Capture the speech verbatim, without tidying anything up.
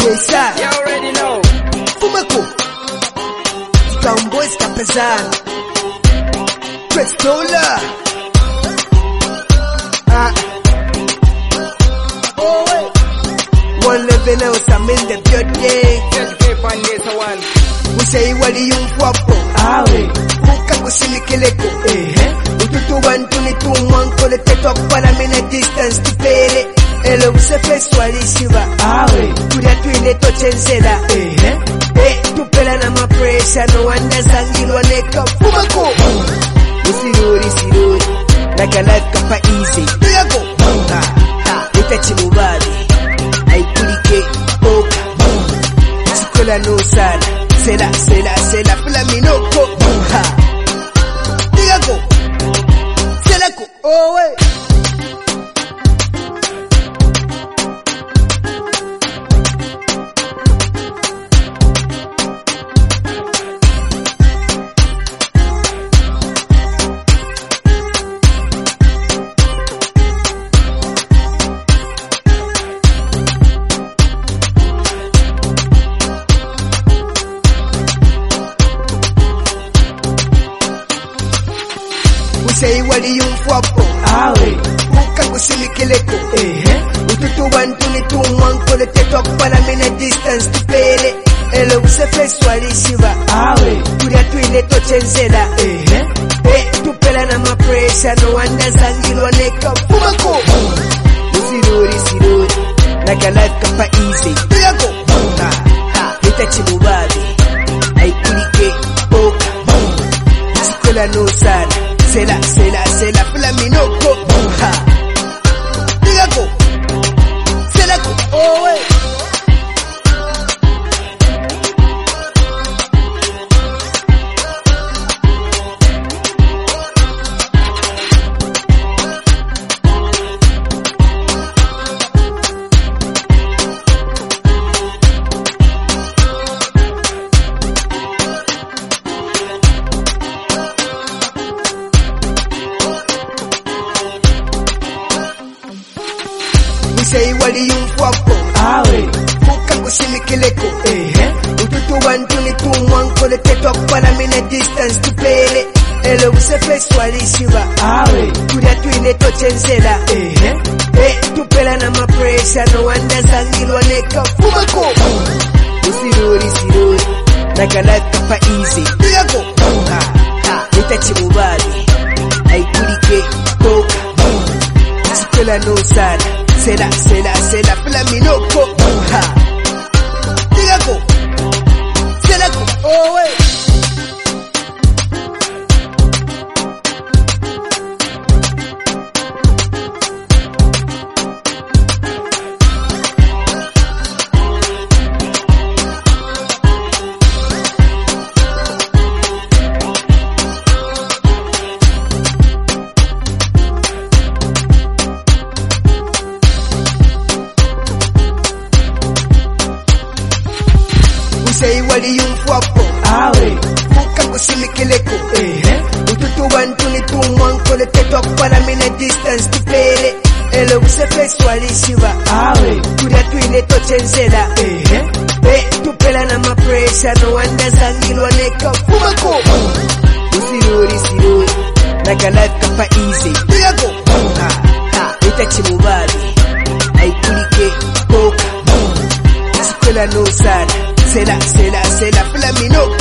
J-Side. You already know. Fumako. Cowboys Capezan. Prestola. Ah. Oh, wait. One living else, I'm in the building. Just keep on this one. We say what do you want? Awe. Buka kusimikileko. Eh. Ututu one twenty-two one call it talk para me a distance to pay. Elo usefe swali shiva. Awe. Kuria tuine to chenzela. Eh. Eh. Tupela na ma pressure no wonder zangilwa neka. Fumako. Usiruri siruri. Like a life kapa easy. Diago. Ha. Ha. Itachi mubabi. Aikulike. Oka. Chikola no sala. Sela, sela, sela, flaminoko. Ha. Diago. Selako. Oh, wey. Say what do you want? Awe. Buka kusimikileko. Eh. Ututu one twenty-two one call it talk para me a distance to pay. Elo usefe swali shiva. Awe. Kuria tuine to chenzela. Eh. Eh. Tupela na ma pressure no wonder zangilwa neka. Fumako. Usiruri siruri. Like a life kapa easy. Diago. Ha. Ha. Itachi mubabi. Aikulike. Oka. Chikola no sala. Sela, sela, sela, flaminoko. Ha. Diago. Selako. Oh, wey. Say what do you want? Awe. Buka kusimikileko. Eh. Ututu one twenty-two one call it talk para me a distance to pay. Elo usefe swali shiva. Awe. Kuria tuine to chenzela. Eh. Eh. Tupela na ma pressure no wonder zangilwa neka. Fumako. Usiruri siruri. Like a life kapa easy. Diago. Ha. Ha. Itachi mubabi. Aikulike. Oka. Chikola no sala. Sela, sela, sela, flaminoko. Ha. Diago. Selako. Oh, wey. Say what do you want? Awe. Buka kusimikileko. Eh. Ututu one twenty-two one call it talk para me a distance to pay. Elo usefe swali shiva. Awe. Kuria tuine to chenzela. Eh. Eh. Tupela na ma pressure no wonder zangilwa neka. Fumako. Usiruri siruri. Like a life kapa easy. Diago. Ha. Ha. Itachi mubabi. Aikulike. Oka. Chikola no sala. Sela, sela, sela, flaminoko.